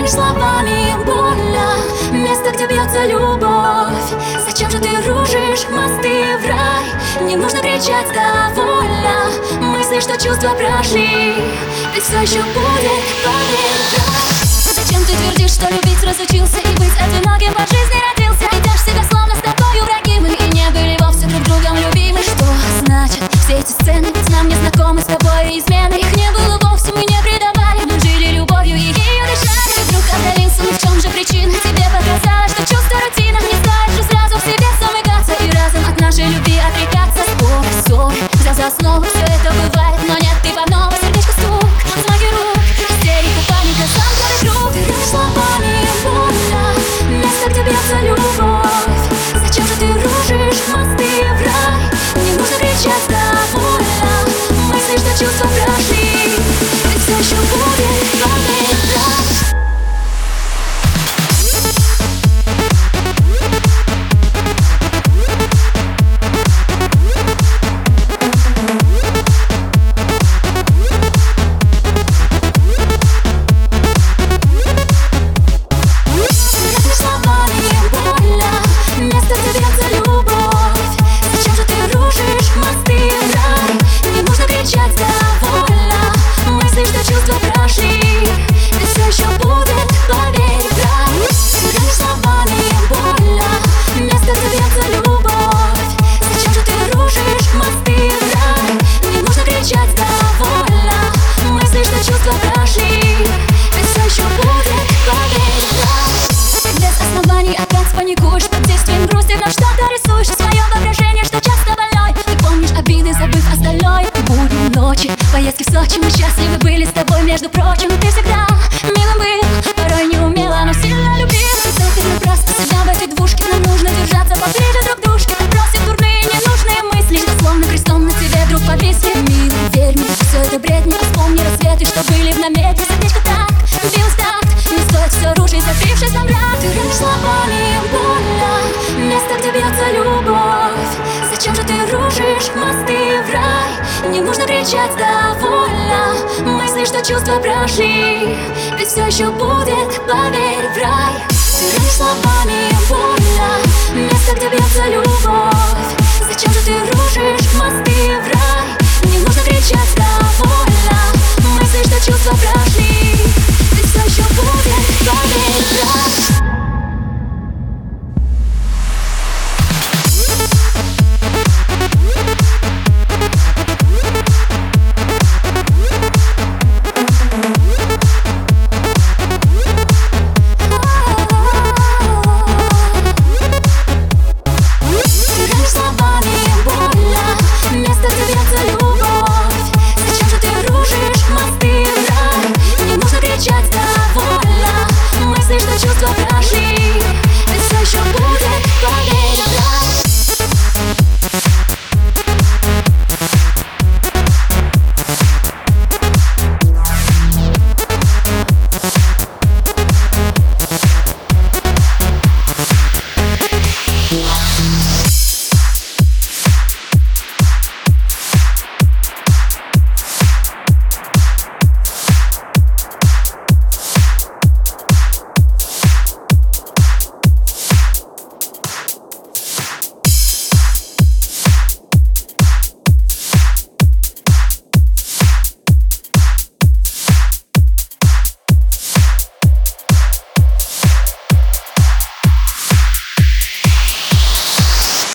словами больно, место, где бьется любовь. Зачем же ты рушишь мосты в рай? Не нужно кричать довольно, мысли, что чувства прошли, ведь все еще будет, поверь. Зачем ты твердишь, что любить разучился и быть одиноким по жизни родился? Идешь себя словно с тобою враги мы, и не были вовсе друг другом любимы. Что значит все эти сцены, ведь нам не знакомы с тобой измены. Их не было вовсе, мы не предавали, мы жили любовью и ее дышали. И вдруг отдалился, ну в чем же причина? Тебе показалось, что чувство рутина. Не стоит же сразу в себе замыкаться и разом от нашей любви отрекаться. Спор, ссор, взял за основу, все это бывает, но нет, ты по новой. Сердечко стук, взмахи рук, истерика, паника, замкнутый круг. Ты словами больно, место, где бьется любовь. Зачем же ты рушишь мосты в рай? Не нужно кричать довольно, мысли, что чувства прошли, ведь все еще будет, поверь. Паникуешь под действием грусти, но что-то рисуешь в своем воображении, что часто больной. Ты помнишь обиды, забыв остальное. Будни, ночи, поездки в Сочи, мы счастливы были с тобой, между прочим. Ты всегда милым был, порой не умела, но сильно любил. Ты напрасно себя в этой двушке, нам нужно держаться поближе друг к дружке. Отбросив дурные ненужные мысли, что словно крестом на тебе вдруг повисли. Милый, верь мне, все это бред, не вспомни рассветы, что были в намете. Сердечко так, билось так, не стоит все рушить, закрывшись во мрак. Ты ранишь словами больно, место, где бьется любовь. Зачем же ты рушишь мосты в рай? Не нужно кричать довольно, мысли, что чувства прошли, ведь все еще будет, поверь, в рай. Ты ранишь словами больно, место, где бьется любовь. Зачем же ты рушишь мосты в рай? Не нужно кричать довольно, мысли, что чувства прошли.